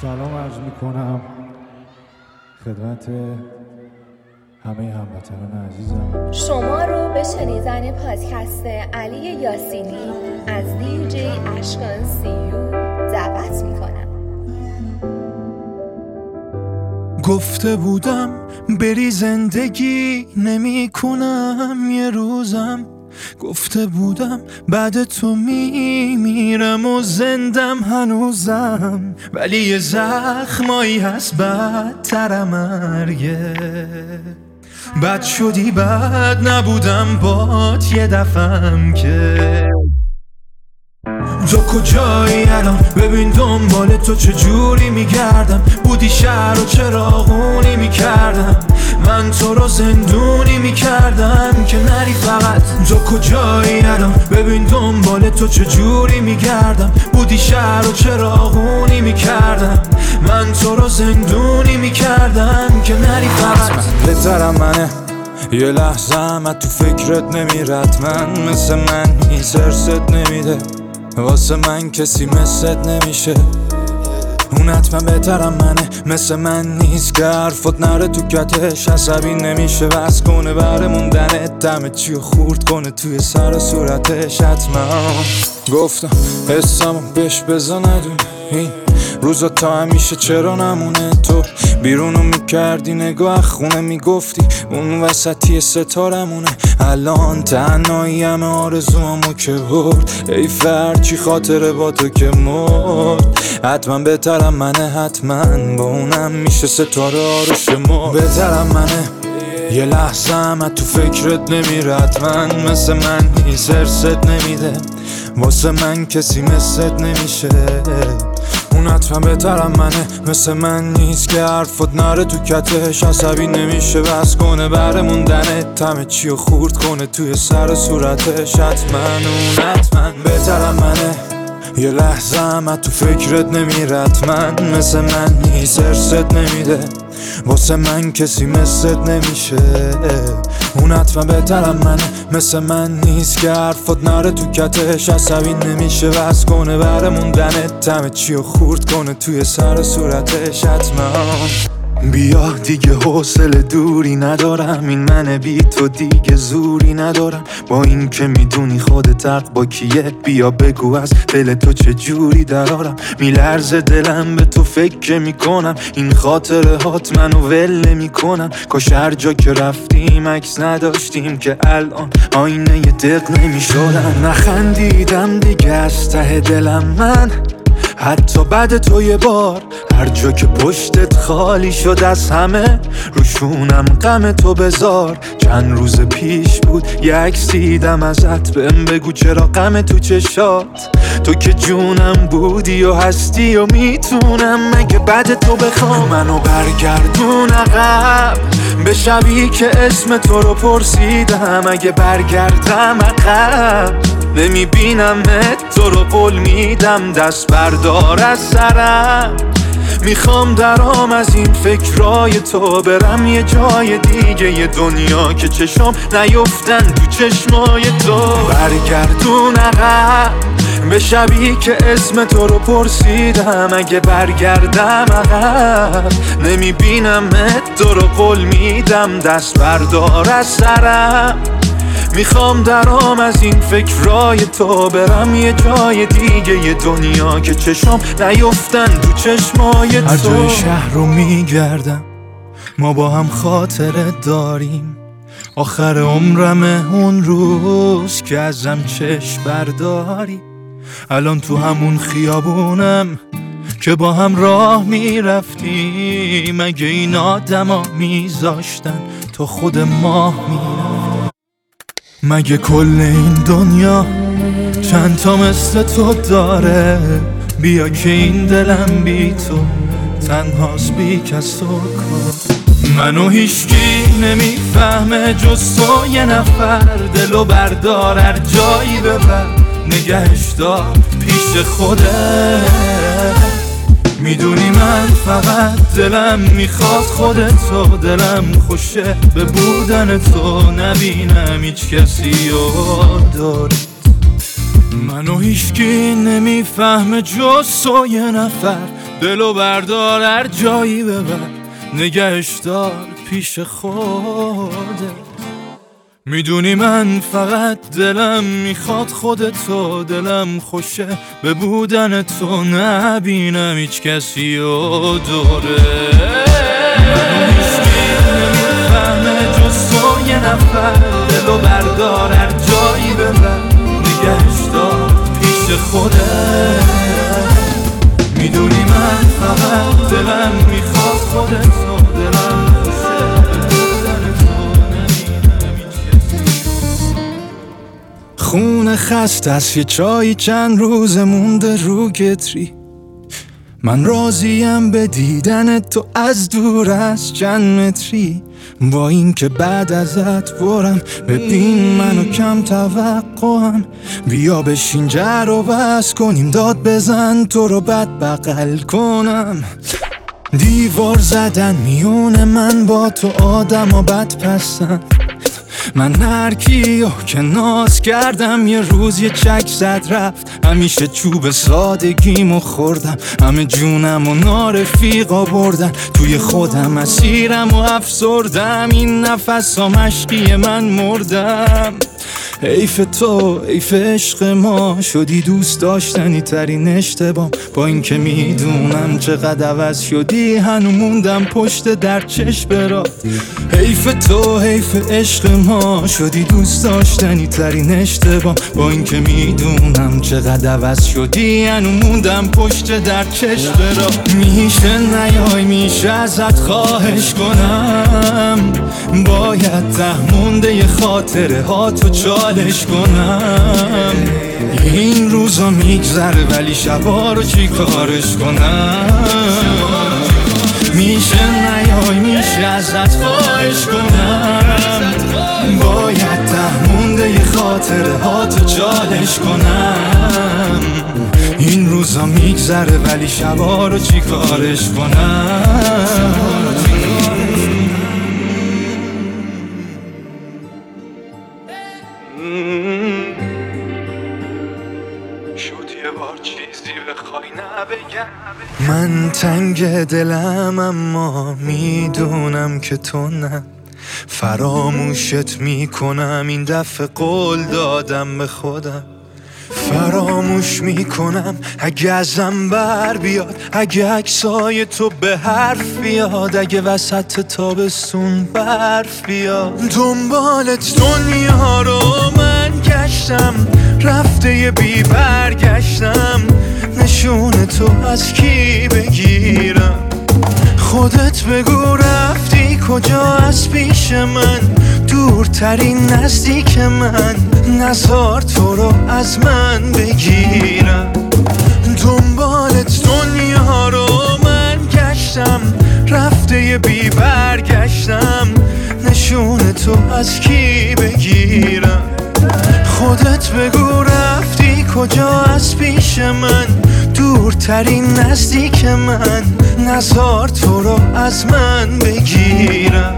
سلام عرض میکنم خدمت همه هموطنان عزیزم. شما رو به شنیدن پادکست علی یاسینی از دیجی اشکان سیو دعوت میکنم. گفته بودم بری زندگی نمی کنم یه روزم، گفته بودم بعد تو میمیرم و زندم هنوزم، ولی یه زخمایی هست بدتر مرگه. بد شدی بد نبودم بات یه دفعم که تو کجایی الان؟ ببین دنبال تو چجوری میگردم، بودی شهر و چراغونی میکردم، من تو رو زندونی میکردم که نری فقط. تو کجایی الان؟ ببین دنبال تو چجوری میگردم، بودی شهر و چراغونی میکردم، من تو رو زندونی میکردم که نری فقط. بهترم منه یه لحظه هم تو فکرت نمیرد، من مثل من هیچ ارست نمیده، واسه من کسی مثلت نمیشه. اون حتما بهترم منه، مثل من نیست که حرفت نره تو کتش، عصبی نمیشه بس کنه بره موندنت، دم چیو خورد کنه توی سر صورتش. حتما گفتم حسامو بهش بزا ندونه، این روزا تا همیشه چرا نمونه. تو بیرونو میکردی نگاه خونه میگفتی اون وسطی ستارمونه، الان تنهایی همه آرزوامو که برد، ای فرچی خاطره با تو که مرد. حتما بهترم منه، حتما با اونم میشه ستاره آرش مرد. بهترم منه یه لحظه هم تو فکرت نمیرد، من مثل من نیست ارست نمیده، واسه من کسی مثلت نمیشه. اون حتما بهترم منه، مثل من نیست که حرفت نره تو کتش، عصبی نمیشه بس کنه بره موندنت، همه چیو خورد کنه توی سر صورتش. حتما اون حتما بهترم منه، یه لحظه هم تو فکرت نمیرد، من مثل من نیست ارست نمیده، واسه من کسی مثلت نمیشه. اون حتما بهترم منه، مثل من نیست که حرفت نره تو کتش، عصبی نمیشه بس کنه بره موندنت، همه چیو خورد کنه توی سر صورتش. حتما بیا دیگه حوصله دوری ندارم، این من بی تو دیگه زوری ندارم، با این که میدونی خودت حق با کیه، بیا بگو از دل تو چه جوری درارم. میلرزه دلم به تو فکر میکنم، این خاطره هات منو ول نمیکنم، کاش هر جا که رفتیم عکس نداشتیم که الان آینه یه دق نمیشدن. نخندیدم دیگه از ته دلم من، حتی بعد تو یه بار، هر جا که پشتت خالی شد از همه، روشونم غم تو بذار. چند روز پیش بود یه عکس دیدم ازت، بهم بگو چرا غم تو چشات، تو که جونم بودی و هستی و میتونم مگه بعد تو بخوام منو برگردون عقب، به شبی که اسم تو رو پرسیدم، اگه برگردم عقب نمیبینمت، تو رو قول میدم دست بردار از سرم، میخوام درام از این فکرای تو، برم یه جای دیگه یه دنیا که چشم نیفتن تو چشمای تو. برگردون عقب به شبی که اسم تو رو پرسیدم، اگه برگردم عقب نمیبینمت، تو رو قول میدم دست بردار از سرم، میخوام درام از این فکرای تو، برم یه جای دیگه یه دنیا که چشم نیفتن تو چشمای تو. هر جای شهر رو میگردم ما با هم خاطره داریم، آخر عمرمه اون روز که ازم چشم برداری، الان تو همون خیابونم که با هم راه میرفتیم، اگه این آدما میذاشتن تو خود ماه میرفت، مگه کل این دنیا چند تا مثل تو داره، بیا که این دلم بی تو تنهاست بی کس و کار. منو هیچکی نمیفهمه جز تو یه نفر، دلو بردار هر جایی ببر، نگهش دار پیش خوده، میدونی من فقط دلم میخواد خودتو، دلم خوشه به بودن تو، نبینم هیچ کسی رو داری. منو هیچکی نمیفهمه جز تو یه نفر، دلو بردار هر جایی ببر، نگهش دار پیش خودت. میدونی من فقط دلم میخواد خودتو، دلم خوشه به بودن تو، نبینم هیچ کسی و دوره. منو هیچکی نمیفهمه جز تو یه نفر، دلو بردار هر جایی ببر، نگهش دار پیش خودت. میدونی من فقط دلم میخواد خودتو، دلم خوشه بودن تو، نبینم هیچ کسی. خونه خسته است یه چایی چند روز مونده رو کتری، من راضیم به دیدن تو از دور از چند متری. با این که بعد ازت برم، ببین منو کم توقعم، بیا بشین جر و بس کنیم، داد بزن تو رو بد بغل کنم. دیوار زدن میونه من با تو، آدم و بد پسند. من هر کیو که ناز کردم یه روز یه چک زد رفت، همیشه چوب سادگیمو خوردم، همه جونم و نارفیقا بردن، توی خودم اسیرم و افسردم، این نفس ها مشکی من مردم. حیف تو حیف عشق ما، شدی دوست داشتنی ترین اشتباه، با این که میدونم چقدر عوض شدی، هنو موندم پشت در چشم را. حیف تو حیف عشق ما، شدی دوست داشتنی ترین اشتباه، با این که میدونم چقدر عوض شدی، هنو موندم پشت در چشم را. میشه نیای میشه ازت خواهش کنم، باید ته مونده ی خاطره ها تو چالش کنم. این روزا میگذره ولی شبا رو چی کارش کنم. میشه نیای میشه ازت خواهش کنم، باید ته مونده ی خاطره ها تو چالش کنم. این روزا میگذره ولی شبا رو چی کارش کنم. شد یه بار چیزی بخوای نبگم. من تنگ دلم اما میدونم که تو نه، فراموشت میکنم این دفعه قول دادم به خودم. فراموش میکنم اگه ازم بر بیاد، اگه عکسای تو به حرف بیاد، اگه وسط تابستون برف بیاد. دنبالت دنیا رو من گشتم، رفته یه بی برگشتم، نشون تو از کی بگیرم؟ خودت بگو رفتی کجا از پیش من، دورترین نزدیک من، نزار تو رو از من بگیرم. دنبالت دنیا رو من گشتم، رفته یه بی برگشتم، نشون تو از کی بگیرم؟ خودت بگو رفتی کجا از پیش من، دورترین نزدیک من، نزار تو رو از من بگیرم.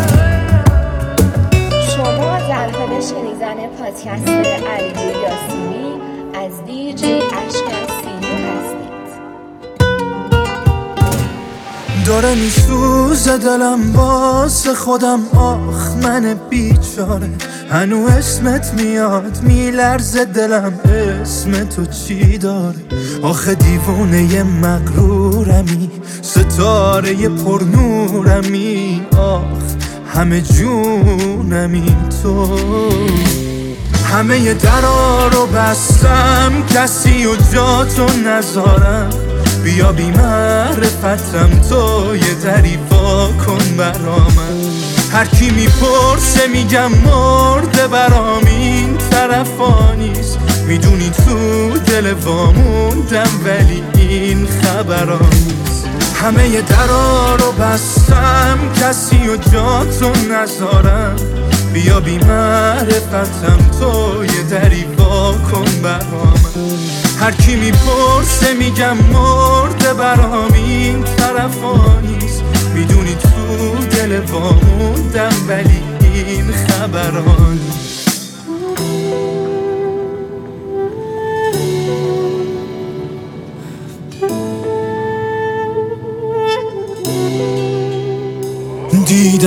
شما در حال شنیدن پادکست علی یاسینی از دیجی اشکان سیو هستید. داره میسوزه دلم واسه خودم، آخ من بیچاره، هنو اسمت میاد میلرزه دلم، اسم تو چی داره؟ آخه دیوونه مغرورمی، ستاره پرنورمی، آخ همه جونمی تو. همه ی درا رو بستم، کسی و جا تو نذارم، بیا بی معرفتم تو یه دری وا کن برامن. هر کی میپرسه میگم مرده برام، این طرفا نیست، میدونی تو دل واموندم ولی این خبرا نیست. همه ی درا رو بستم، کسی و جا تو نذارم، بیا بی معرفتم تو یه دری وا کن برامن. هر کی میپرسه میگم مرده برام، این طرفا نیست، میدونی تو دل واموندم ولی این خبرا نیست.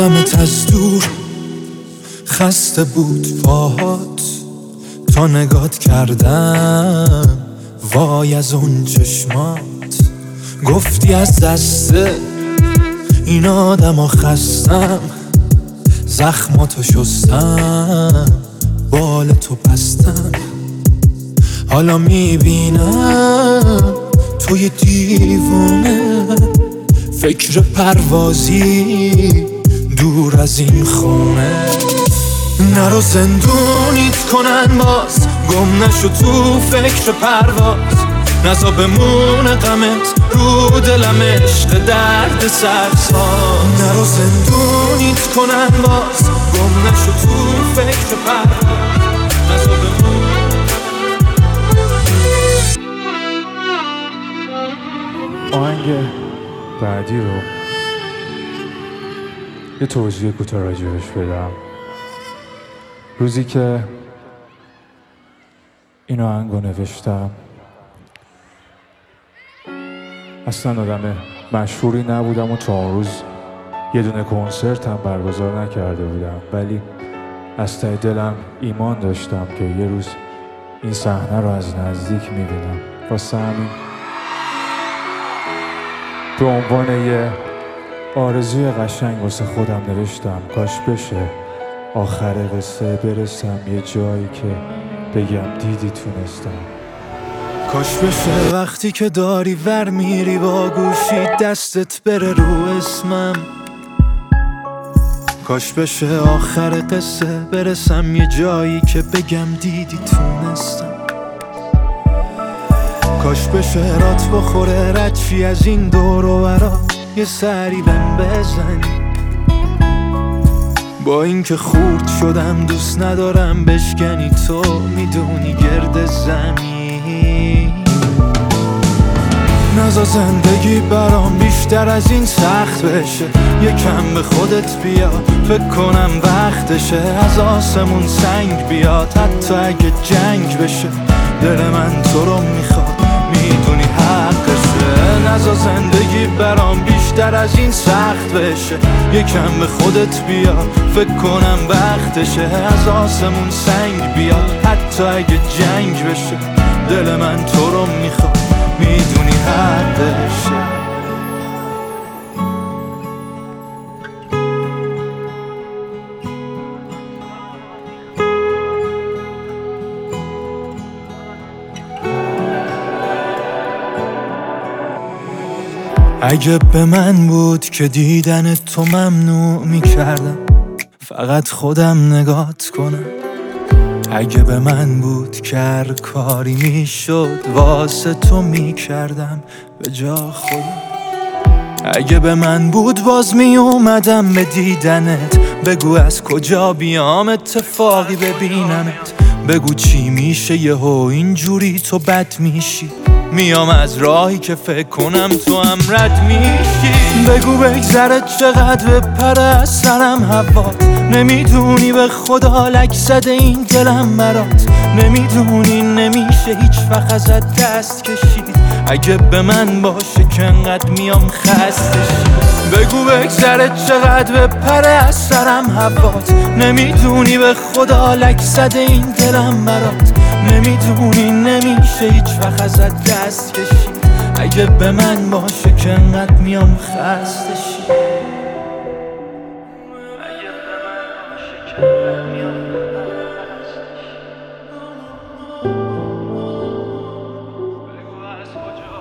دیدمت از دور، خسته بود پاهات تا نگات کردم، وای از اون چشمات. گفتی از دست این آدم خستم، زخماتو شستم، بال تو پستم. حالا میبینم توی دیوونه، فکر پروازی دور از این خونه. نرو زندونیت کنن باز، گم نشو تو فکر پرواز. نزا بمونه غمت رو دلم، عشق درد سرساز. نرو زندونیت کنن باز، گم نشو تو فکر پرواز. نزا بمونه. آهنگ بعدی رو یه توضیح کوتاه راجبش بدم. روزی که این آهنگ رو نوشتم اصلا آدم مشهوری نبودم و تا اون روز یه دونه کنسرت هم برگزار نکرده بودم، ولی از ته دلم ایمان داشتم که یه روز این صحنه رو از نزدیک میبینم. واسه همین به عنوان یه آرزوی قشنگ واسه خودم نوشتم کاش بشه آخر قصه برسم یه جایی که بگم دیدی تونستم. کاش بشه وقتی که داری ور میری با گوشی دستت بره رو اسمم. کاش بشه آخر قصه برسم یه جایی که بگم دیدی تونستم. کاش بشه رات بخوره ردشی از این دور و برا، یه سری بهم بزنی. با اینکه خورد شدم دوست ندارم بشکنی، تو میدونی گرد زمین. نزا زندگی برام بیشتر از این سخت بشه، یکم به خودت بیا فکر کنم وقتشه. از آسمون سنگ بیاد حتی اگه جنگ بشه، دل من تو رو میخواد میدونی حقشه. نزا زندگی برام بیشتر از این سخت بشه، یکم به خودت بیا فکر کنم وقتشه. از آسمون سنگ بیاد حتی اگه جنگ بشه، دل من تو رو میخواد میدونی حقشه. اگه به من بود که دیدن تو ممنوع میکردم، فقط خودم نگات کنم. اگه به من بود که هر کاری میشد واسه تو میکردم به جا خودم. اگه به من بود باز میومدم به دیدنت، بگو از کجا بیام اتفاقی ببینمت. بگو چی میشه یهو اینجوری تو بد میشی، میام از راهی که فکر کنم تو هم رد میشی. بگو بگذره چقدر بپره از سرم هوات، نمیدونی به خدا لک زده این دلم برات. نمیدونی نمیشه هیچ وقت ازت دست کشید، اگه به من باشه که انقدر میام خستشی. بگو بگذره چقدر بپره از سرم هوات، نمیدونی به خدا لک زده این دلم برات. نمیدونی نمیشه هیچ وقت ازت دست کشید، اگه به من باشه که انقدر میام خستشی. اگه به من باشه که انقدر میام خستشی. بگو از کجا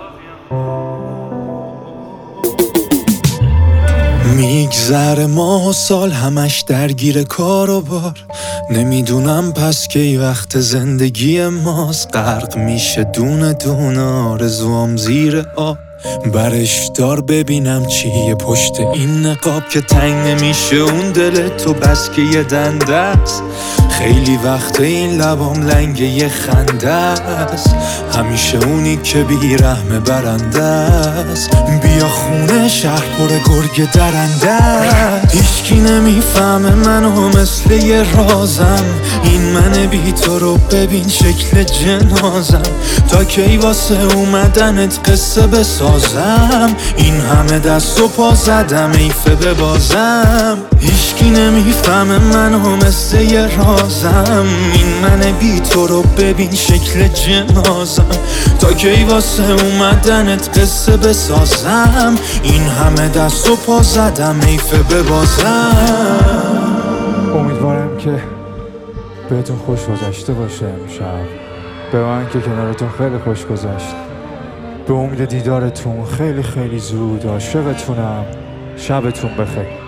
بیام. میگذره ماه و سال همش درگیر کار و بار، نمیدونم پس کی وقت زندگی ماست. غرق میشه دونه دونه آرزوام زیر آب، برش دار ببینم چیه پشت این نقاب که تنگ نمیشه اون دل تو بس که یه دنده است. خیلی وقت این لبام لنگ یه خنده است، همیشه اونی که بیرحم برنده است. بیا خونه شهر پر گرگ درنده است، هیچکی نمیفهمه منو مثل یه رازم. این من بی تو رو ببین شکل جنازم، تا کی واسه اومدنت قصه بسازم. این همه دست و پا زدم ایفه ببازم، هیچکی نمیفهمه منو مثل یه رازم. این من بی تو رو ببین شکل جنازم، تا کی واسه اومدنت قصه بسازم. این همه دست و پا زدم ایفه ببازم. امیدوارم که بهتون خوش گذشته باشه امشب. به من که کنارتون خیلی خوش گذشت. به امید دیدارتون خیلی خیلی زود. عاشقتونم. شبتون بخیر.